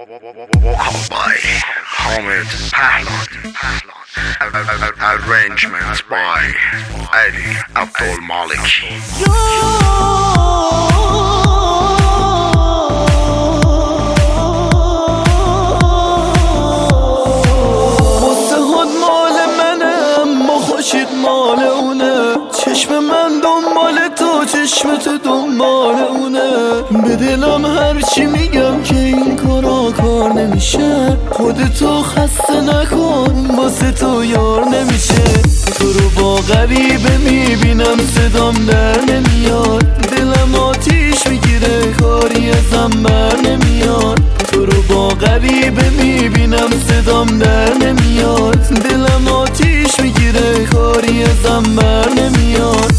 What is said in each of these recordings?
Vocal by Hamid Pahlan. Arrangements by Ali Abdul Malik. مال اونه چشم من دنبال تو، چشم تو دنبال اونه. به دلم هرچی میگم که این کار نمیشه. خودتو خسته نکن، واسه تو یار نمیشه. تو رو با غریبه میبینم صدام در نمیاد. دلم آتیش میگیره کاری ازم بر نمیاد. تو رو با غریبه میبینم صدام در نمیاد. دلم آتیش میگیره کاری ازم بر نمیاد.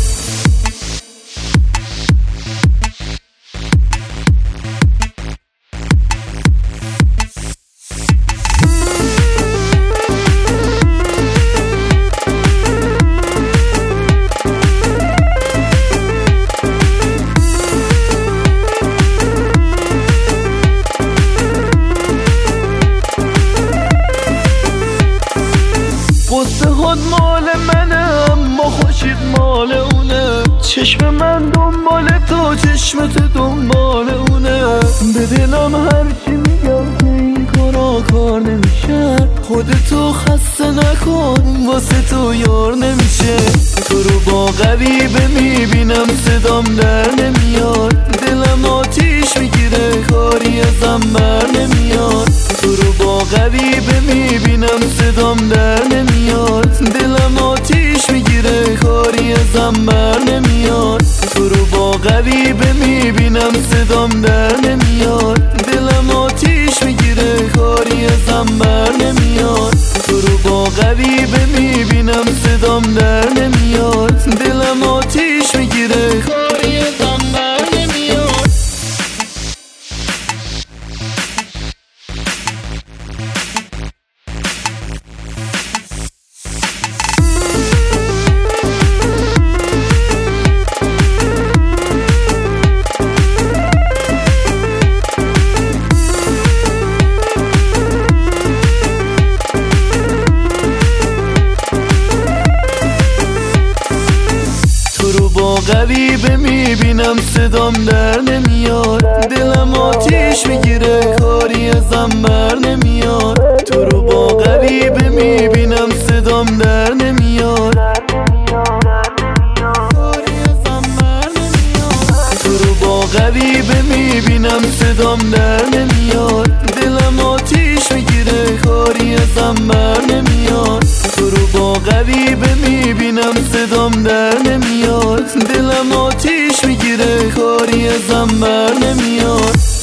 قصه‌هات مال منه اما خوشید مال اونه. چشم من دنبال تو، چشم تو دنبال اونه. به دلم هرچی میگم که این کار نمیشه. خودتو خسته نکن، واسه تو یار نمیشه. تو رو با غریبه میبینم صدام در نمیاد. دلم آتیش میگیره کاری ازم بر نمیاد. تو رو با غریبه میبینم صدام در نمیاد. دلم آتیش میگیره کاری ازم بر نمیاد. تو رو با غریبه میبینم صدام در نمیاد. دلم آتیش میگیره کاری ازم بر نمیاد. تو رو با غریبه میبینم صدام در نمیاد. دلم آتیش میگیره کاری ازم بر نمیاد. غریبه میبینم صدام در نمیاد. دلم آتیش میگیره کاری ازم بر نمیاد. تو رو با غریبه میبینم صدام در نمیاد. تو رو با غریبه میبینم صدام در نمیاد. دلم آتیش میگیره کاری ازم بر نمیاد. تو رو با غریبه میبینم صدام در نمیاد. دلم آتیش میگیره کاری ازم بر نمیاد.